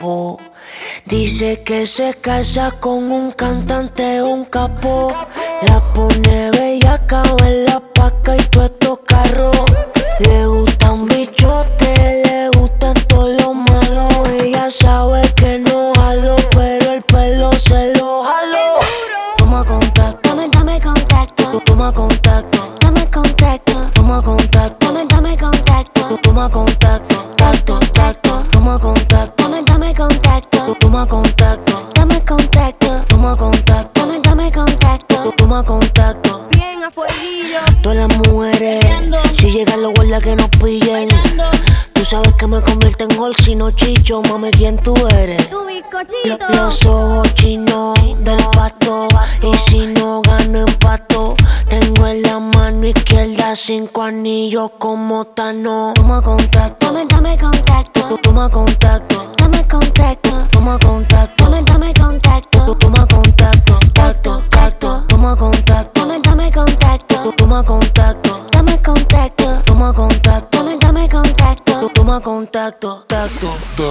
chapo. Dice que se casa con un cantante, un capo. La pone bellaca en la paca y todos estos carros. Le gustan bichotes, le gustan todo lo malo. Ella sabe que no jalo, pero el pelo se lo jalo. Toma contacto, Dame contacto, toma contacto, dame contacto, toma contacto, dame contacto, toma contacto, tacto, tacto, toma contacto, dame contacto, toma contacto, dame contacto, toma contacto, dame contacto. toma contacto. Bien a fueguillo, Todas las mujeres, si llegan los guardas que nos pillen. Tú sabes que me convierte en gol si no chicho, mami, ¿quién tú eres? tu bizcochito. Los ojos chinos del pasto, y si no gano empato. Tengo en la mano izquierda 5 anillos como Tano. Toma contacto, Dame contacto, toma contacto, dame contacto, toma contacto, dame contacto, toma contacto, tacto, tacto, toma contacto, dame contacto, toma contacto, dame contacto, toma contacto, dame contacto. toma contacto, tacto.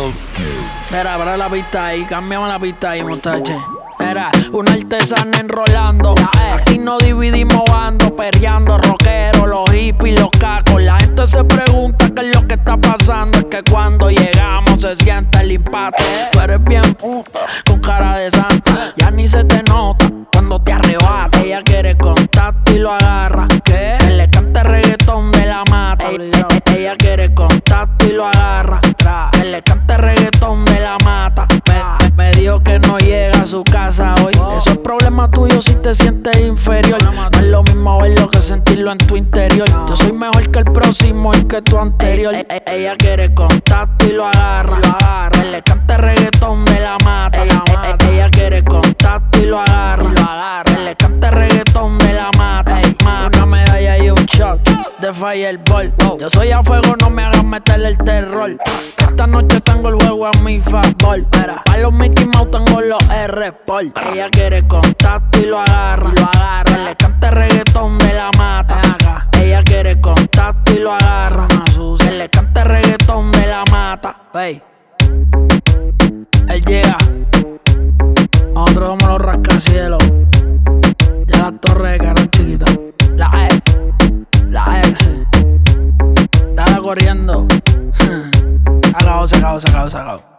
Mira, para la pista ahí, cambiamos la pista ahí, muchachos. Era una artesana enrolando. Aquí no dividimos bandos, perreando, rockeros, los hippies, los cacos. La gente se pregunta qué es lo que está pasando. Es que cuando llegamos se siente el impacto. Tú eres bien puta, con cara de santa. Ya ni se te nota cuando te arrebata. Ella quiere contacto y lo agarra. ¿Qué? Que le cante reggaetón de la mata. Ella quiere contacto y lo agarra. Que le cante reggaetón de la mata. Me dijo que no llega a su casa hoy. Eso es problema tuyo si te sientes inferior. No es lo mismo verlo que sentirlo en tu interior. Yo soy mejor que el próximo y que tu anterior. Ella quiere contacto y lo agarra. Que le cante reggaetón de la mata. Ella quiere contacto y lo agarra. Que le cante reggaetón de la mata. Una medalla y un shot de Fireball. Yo soy a fuego, no me hagas meterle el terror. Esta noche tengo el juego a mi favor. Pa' los Mickey Mouse tengo los R-Sport. Ella quiere contacto y lo agarra. Que le cante reggaetón de la mata. Ella quiere contacto y lo agarra. Que le cante reggaetón de la mata. Hey. Él llega. Nosotros somos los rascacielos. Ya las torres quedaron chiquitas. La X. Estaba corriendo. Se acabó.